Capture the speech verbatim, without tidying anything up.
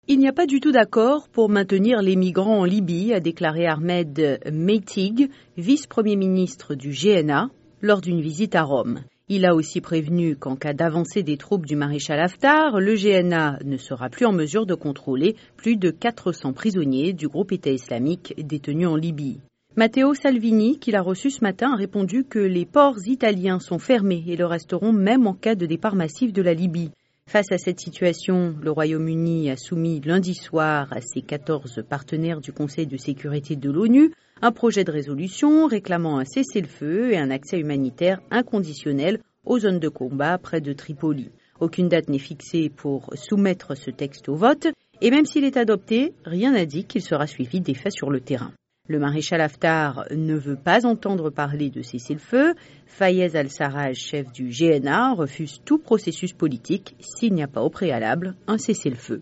Il n'y a pas du tout d'accord pour maintenir les migrants en Libye, a déclaré Ahmed Meitig, vice-premier ministre du G N A, lors d'une visite à Rome. Il a aussi prévenu qu'en cas d'avancée des troupes du maréchal Haftar, le G N A ne sera plus en mesure de contrôler plus de quatre cents prisonniers du groupe État islamique détenus en Libye. Matteo Salvini, qui l'a reçu ce matin, a répondu que les ports italiens sont fermés et le resteront même en cas de départ massif de la Libye. Face à cette situation, le Royaume-Uni a soumis lundi soir à ses quatorze partenaires du Conseil de sécurité de l'ONU un projet de résolution réclamant un cessez-le-feu et un accès humanitaire inconditionnel aux zones de combat près de Tripoli. Aucune date n'est fixée pour soumettre ce texte au vote et même s'il est adopté, rien n'a dit qu'il sera suivi des faits sur le terrain. Le maréchal Haftar ne veut pas entendre parler de cessez-le-feu. Fayez al-Sarraj, chef du G N A, refuse tout processus politique s'il n'y a pas au préalable un cessez-le-feu.